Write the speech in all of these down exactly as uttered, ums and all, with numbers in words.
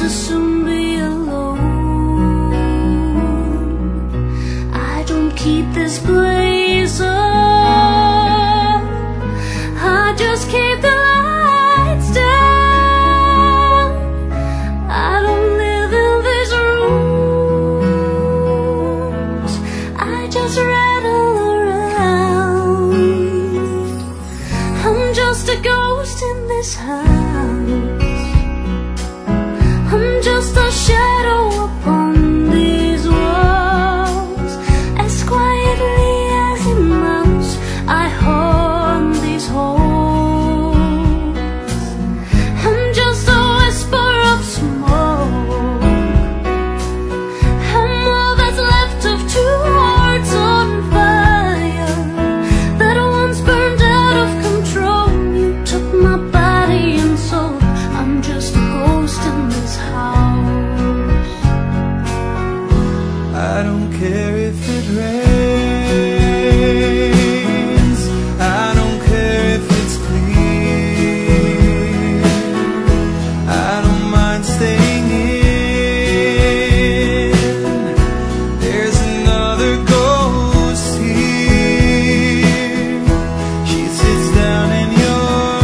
to soon be alone. I don't keep this place up, I just keep the lights down. I don't live in these rooms, I just rattle around. I'm just a ghost in this house, I'm just a shadow upon these walls. As quietly as a mouse, I haunt these halls. I'm just a whisper of smoke, I'm all that's left of two hearts on fire that once burned out of control. You took my body and soul, I'm just a ghost in this house. I don't care if it rains, I don't care if it's clear, I don't mind staying in. There's another ghost here, she sits down in your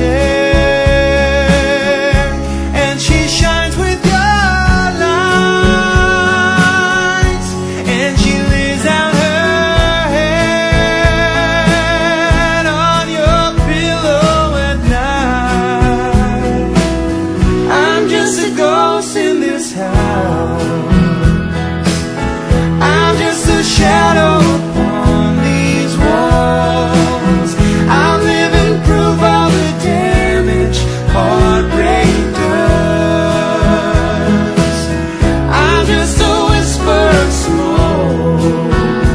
chair and she shines with your light, and she lays out her head on your pillow at night. I'm just a ghost in this house, I'm just a shadow upon these walls. I'm living proof of the damage heartbreak does. I'm just a whisper of smoke,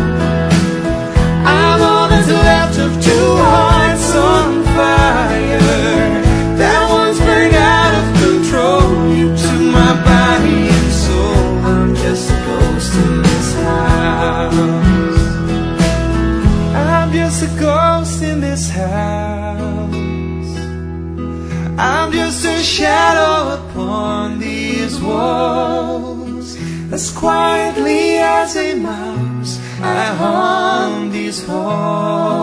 I'm all that's left of two hearts on fire that once burned out of control. You took my body and soul, I'm just a ghost in this house. I'm just a ghost in this house, I'm just a shadow upon these walls. As quietly as a mouse, I haunt these halls.